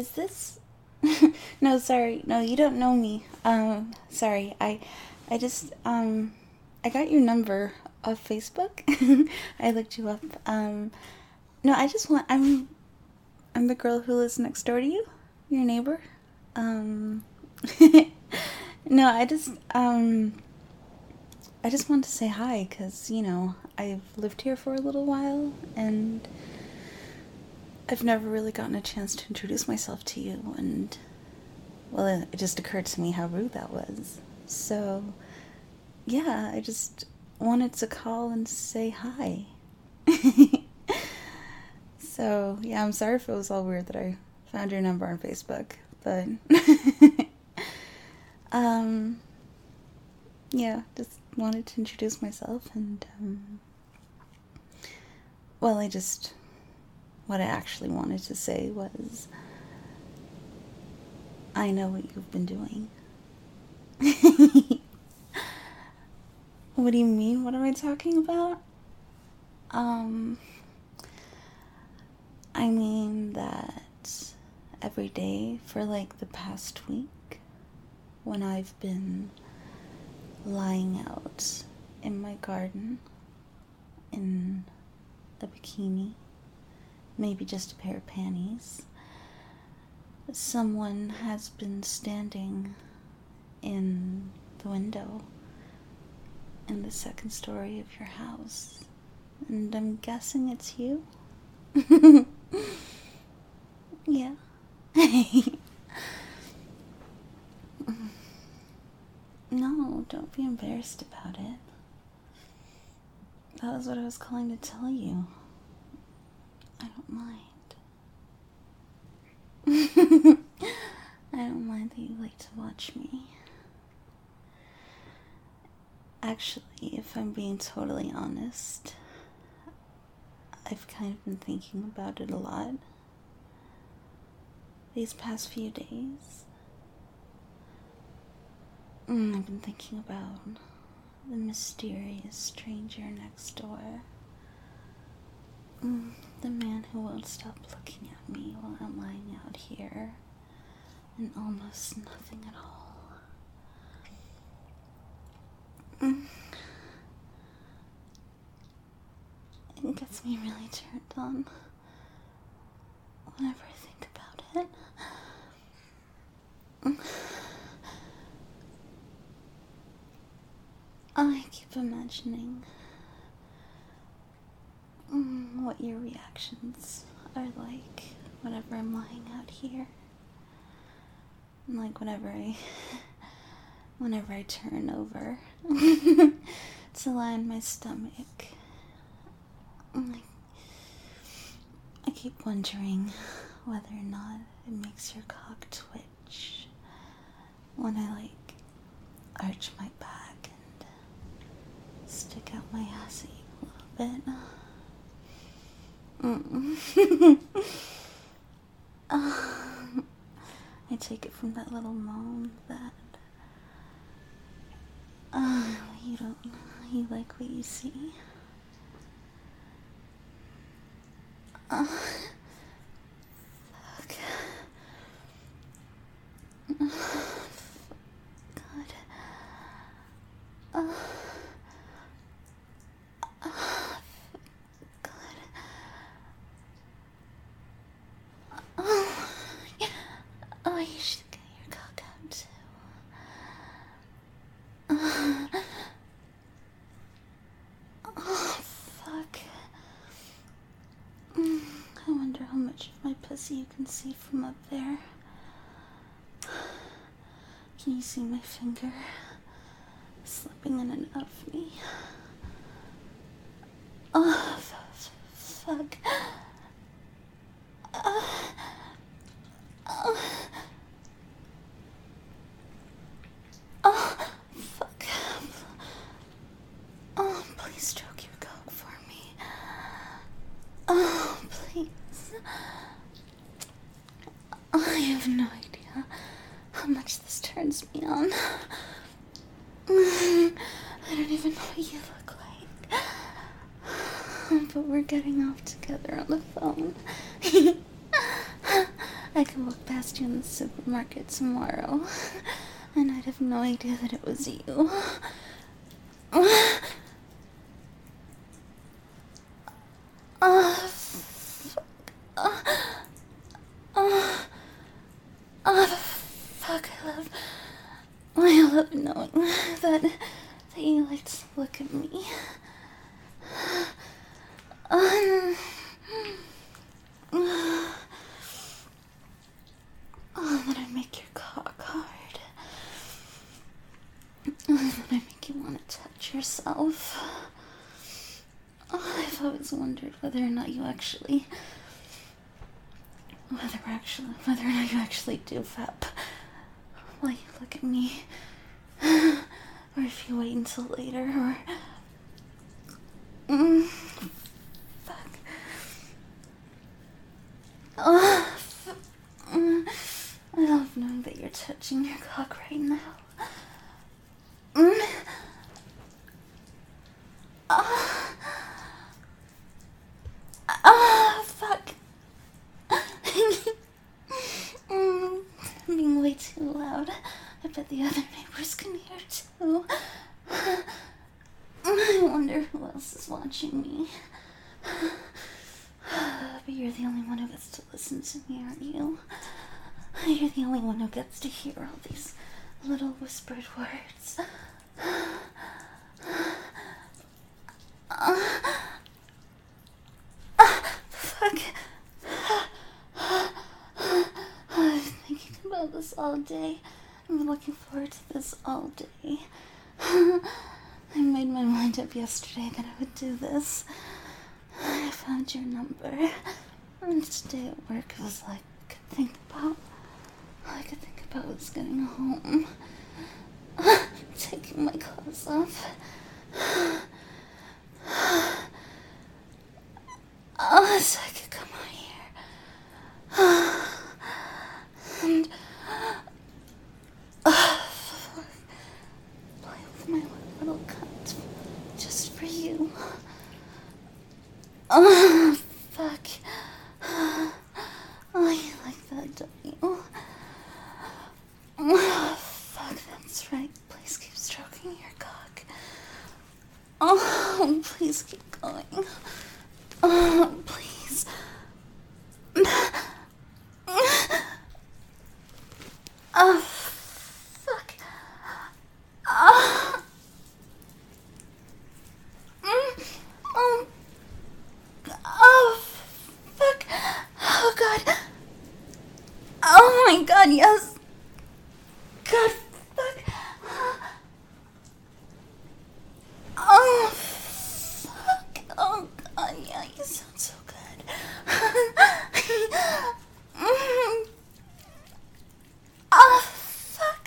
Is this? No, sorry. No, you don't know me. Sorry. I just I got your number off Facebook. I looked you up. No, I just want. I'm the girl who lives next door to you, your neighbor. Um, no, I just want to say hi because I've lived here for a little while and I've never really gotten a chance to introduce myself to you, and well, it just occurred to me how rude that was. So, yeah, I just wanted to call and say hi. So, yeah, I'm sorry if it was all weird that I found your number on Facebook, but um yeah, just wanted to introduce myself and well, what I actually wanted to say was I know what you've been doing. What do you mean? What am I talking about? Um, I mean that every day for like the past week, when I've been lying out in my garden in a bikini, maybe just a pair of panties, someone has been standing in the window in the second story of your house. And I'm guessing it's you? Yeah. No, don't be embarrassed about it. That was what I was calling to tell you. I don't mind. I don't mind that you like to watch me. Actually, if I'm being totally honest, I've kind of been thinking about it a lot these past few days. I've been thinking about the mysterious stranger next door. The man who won't stop looking at me while I'm lying out here in almost nothing at all. It gets me really turned on whenever I think about it. I keep imagining what your reactions are like whenever I'm lying out here. And like whenever I turn over to lie on my stomach. I keep wondering whether or not it makes your cock twitch when I arch my back and stick out my ass a little bit. I take it from that little moan that you like what you see. Fuck. God. God. Oh, you should get your cock out too. Oh, fuck. I wonder how much of my pussy you can see from up there. Can you see my finger slipping in and out of me? Oh, fuck. Oh, fuck. Oh, please stroke your cock for me. Oh, please. I have no idea how much this turns me on. I don't even know what you look like. But we're getting off together on the phone. I could walk past you in the supermarket tomorrow, and I'd have no idea that it was you. Fuck, I love knowing that you like to look at me. That I make your cock hard. That I make you want to touch yourself. I've always wondered whether or not you actually do fap while you look at me, or if you wait until later, or fuck. I love knowing that you're touching your cock right now. Fuck. I'm being way too loud. I bet the other neighbors can hear too. I wonder who else is watching me. But you're the only one who gets to listen to me, aren't you? You're the only one who gets to hear all these little whispered words. Fuck. I've been thinking about this all day. I've been looking forward to this all day. I made my mind up yesterday that I would do this. I found your number. And today at work it was all I could think about. All I could think about was getting home. Taking my clothes off. So I could come out here. And play with my little cunt just for you. Fuck. Oh, you like that, don't you? Fuck, that's right. Please keep stroking your cock. Oh, please keep going. Oh, please. Oh, fuck. Oh. Oh, fuck. Oh, God. Oh, my God, yes. God, fuck. Oh, fuck. Oh, God, yeah, you sound so good. Oh, fuck.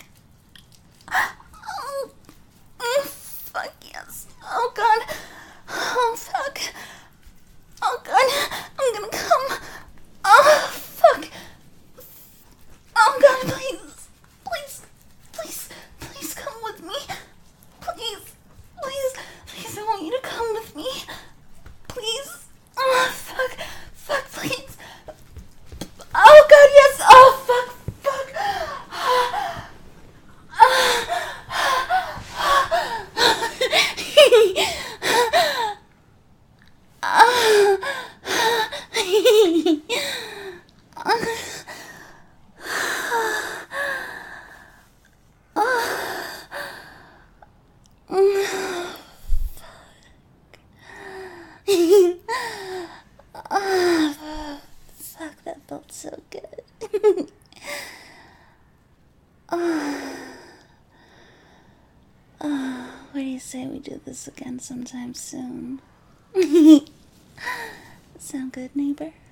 Oh, fuck, yes. Oh, God. Oh, fuck. Oh, God. I'm gonna come. Oh, fuck. Oh, God, please. Please. Please. Please come with me. Please. Please. Please, I want you to come with me. Please. Oh, fuck. Fuck, please. Oh, God, yes. Oh, fuck. Fuck. Fuck, that felt so good. What do you say we do this again sometime soon? Sound good, neighbor?